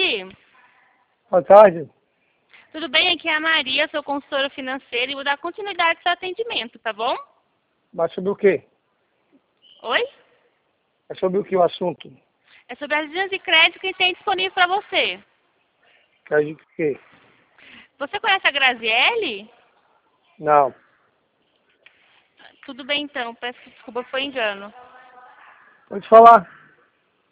tarde. Boa tarde. Tudo bem? Aqui é a Maria, sou consultora financeira e vou dar continuidade ao seu atendimento, tá bom? Mas sobre o quê? Oi? É sobre o que o assunto? É sobre as linhas de crédito que tem disponível para você. Quer dizer o quê? Você conhece a Graziele? Não. Tudo bem então, peço desculpa, foi engano. Pode falar.